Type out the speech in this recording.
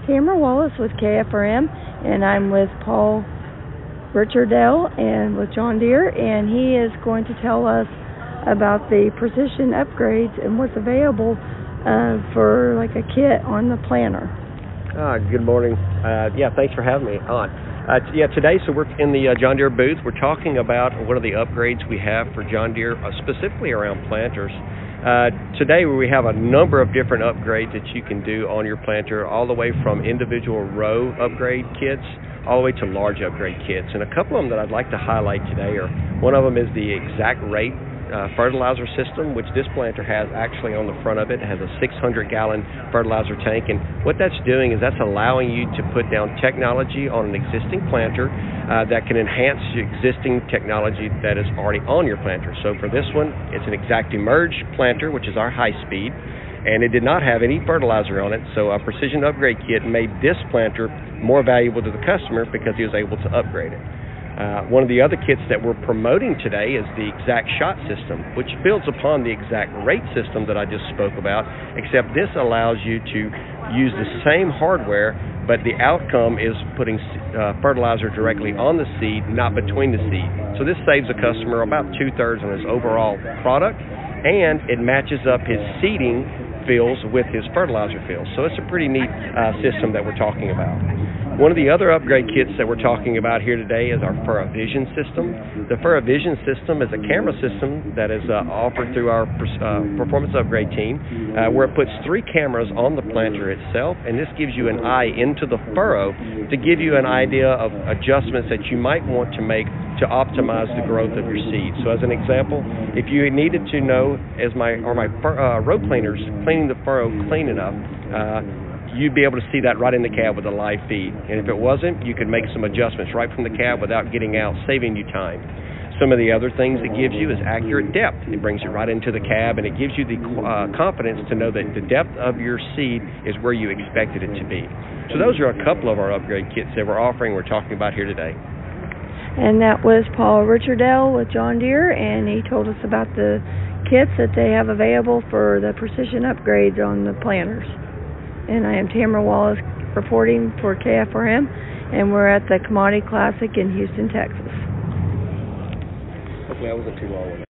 Tamara Wallace with KFRM, and I'm with Paul Richardell and with John Deere, and he is going to tell us about the precision upgrades and what's available for like a kit on the planter. Good morning. Thanks for having me on. Today, so we're in the John Deere booth. We're talking about what are the upgrades we have for John Deere, specifically around planters. Today we have a number of different upgrades that you can do on your planter, all the way from individual row upgrade kits all the way to large upgrade kits. And a couple of them that I'd like to highlight today are, one of them is the ExactRate fertilizer system, which this planter has actually on the front of it. It has a 600-gallon fertilizer tank, and what that's doing is that's allowing you to put down technology on an existing planter that can enhance the existing technology that is already on your planter. So for this one, it's an ExactEmerge planter, which is our high speed, and it did not have any fertilizer on it, so a precision upgrade kit made this planter more valuable to the customer because he was able to upgrade it. One of the other kits that we're promoting today is the ExactShot system, which builds upon the ExactRate system that I just spoke about, except this allows you to use the same hardware, but the outcome is putting fertilizer directly on the seed, not between the seed. So this saves the customer about 2/3 on his overall product, and it matches up his seeding fills with his fertilizer fills. So it's a pretty neat system that we're talking about. One of the other upgrade kits that we're talking about here today is our FurrowVision system. The FurrowVision system is a camera system that is offered through our performance upgrade team, where it puts 3 cameras on the planter itself, and this gives you an eye into the furrow to give you an idea of adjustments that you might want to make to optimize the growth of your seed. So as an example, if you needed to know, my row cleaners cleaning the furrow clean enough, you'd be able to see that right in the cab with a live feed. And if it wasn't, you could make some adjustments right from the cab without getting out, saving you time. Some of the other things it gives you is accurate depth. It brings you right into the cab, and it gives you the confidence to know that the depth of your seed is where you expected it to be. So those are a couple of our upgrade kits that we're offering, we're talking about here today. And that was Paul Richardell with John Deere, and he told us about the kits that they have available for the precision upgrades on the planters. And I am Tamara Wallace reporting for KFRM, and we're at the Commodity Classic in Houston, Texas. Hopefully I wasn't too long with it.